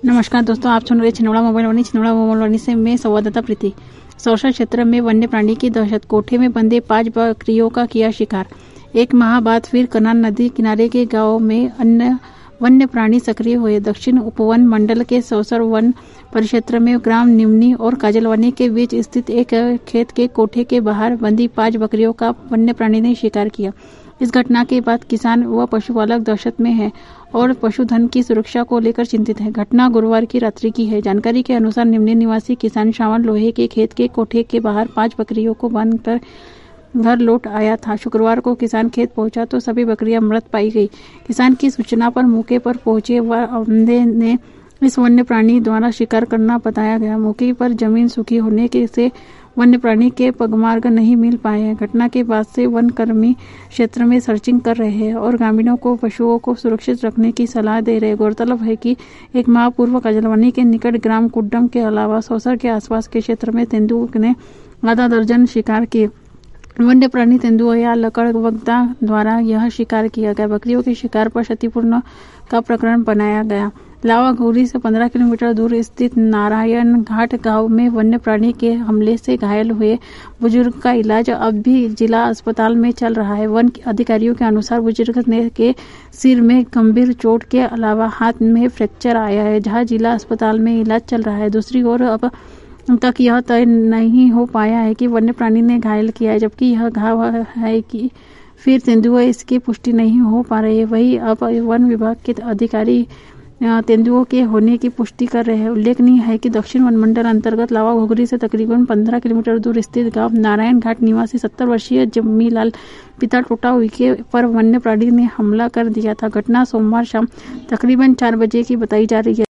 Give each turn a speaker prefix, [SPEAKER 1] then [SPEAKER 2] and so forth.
[SPEAKER 1] नमस्कार दोस्तों, आप सुन रहे छिंदवाड़ा मोबाइल वाणी से मैं संवाददाता प्रीति। सौसा क्षेत्र में वन्य प्राणी की दहशत, कोठे में बंधे 5 बकरियों का किया शिकार। एक माह बाद फिर करनाल नदी किनारे के गांव में अन्य वन्य प्राणी सक्रिय हुए। दक्षिण उपवन मंडल के सौसर वन परिक्षेत्र में ग्राम निमनी और काजलवानी के बीच स्थित एक खेत के कोठे के बाहर बंधी 5 बकरियों का वन्य प्राणी ने शिकार किया। इस घटना के बाद किसान व पशुपालक दहशत में हैं और पशुधन की सुरक्षा को लेकर चिंतित है। घटना गुरुवार की रात्रि की है। जानकारी के अनुसार निमनी निवासी किसान श्रावण लोहे के खेत के कोठे के बाहर 5 बकरियों को बांधकर घर लौट आया था। शुक्रवार को किसान खेत पहुंचा तो सभी बकरियां मृत पाई गई। किसान की सूचना पर मौके पर पहुंचे अमले ने इस वन्य प्राणी द्वारा शिकार करना बताया गया। मौके पर जमीन सूखी होने से वन्य प्राणी के पगमार्ग नहीं मिल पाए हैं। घटना के बाद से वन कर्मी क्षेत्र में सर्चिंग कर रहे हैं और ग्रामीणों को पशुओं को सुरक्षित रखने की सलाह दे रहे हैं। गौरतलब है कि एक माह पूर्व काजलवानी के निकट ग्राम कुड्डम के अलावा सौसर के आसपास के क्षेत्र में तेंदुआ ने आधा दर्जन शिकार किए। वन्य प्राणी तेंदुआ या लकड़बग्गा द्वारा यह शिकार किया गया। बकरियों के शिकार पर क्षतिपूर्ण का प्रकरण बनाया गया। लावा घोरी से 15 किलोमीटर दूर स्थित नारायण घाट गांव में वन्य प्राणी के हमले से घायल हुए बुजुर्ग का इलाज अब भी जिला अस्पताल में चल रहा है। वन अधिकारियों के अनुसार बुजुर्ग के सिर में गंभीर चोट के अलावा हाथ में फ्रैक्चर आया है, जहां जिला अस्पताल में इलाज चल रहा है। दूसरी ओर अब तक यह तय नहीं हो पाया है कि वन्य प्राणी ने घायल किया है, जबकि यह घाव है कि फिर तेंदुआ, इसकी पुष्टि नहीं हो पा रही है। वही अब वन विभाग के अधिकारी तेंदुओं के होने की पुष्टि कर रहे हैं। उल्लेखनीय है कि दक्षिण वन मंडल अंतर्गत लावा घोगरी से तकरीबन 15 किलोमीटर दूर स्थित गांव नारायण घाट निवासी 70 वर्षीय जम्मीलाल पिता टोटा उइके पर वन्य प्राणी ने हमला कर दिया था। घटना सोमवार शाम तकरीबन 4 बजे की बताई जा रही है।